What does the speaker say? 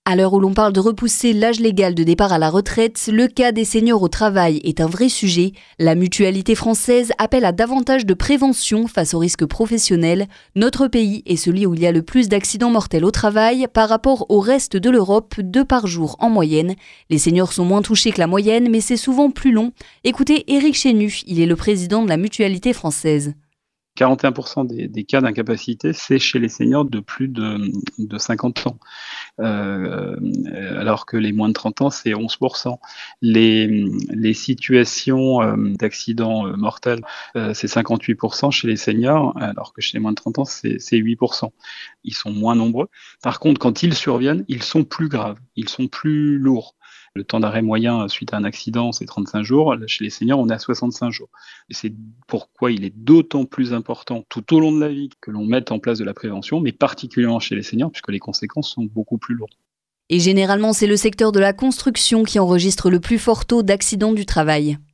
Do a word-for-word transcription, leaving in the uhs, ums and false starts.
À l'heure où l'on parle de repousser l'âge légal de départ à la retraite, le cas des seniors au travail est un vrai sujet. La Mutualité française appelle à davantage de prévention face aux risques professionnels. Notre pays est celui où il y a le plus d'accidents mortels au travail par rapport au reste de l'Europe, deux par jour en moyenne. Les seniors sont moins touchés que la moyenne, mais c'est souvent plus long. Écoutez Éric Chénu, il est le président de la Mutualité française. quarante et un pour cent des, des cas d'incapacité, c'est chez les seniors de plus de, de cinquante ans, euh, alors que les moins de trente ans, c'est onze pour cent. Les, les situations euh, d'accidents euh, mortels, euh, c'est cinquante-huit pour cent chez les seniors, alors que chez les moins de trente ans, c'est, c'est huit pour cent. Ils sont moins nombreux. Par contre, quand ils surviennent, ils sont plus graves, ils sont plus lourds. Le temps d'arrêt moyen suite à un accident, c'est trente-cinq jours. Chez les seniors, on est à soixante-cinq jours. Et c'est pourquoi il est d'autant plus important tout au long de la vie que l'on mette en place de la prévention, mais particulièrement chez les seniors, puisque les conséquences sont beaucoup plus lourdes. Et généralement, c'est le secteur de la construction qui enregistre le plus fort taux d'accidents du travail.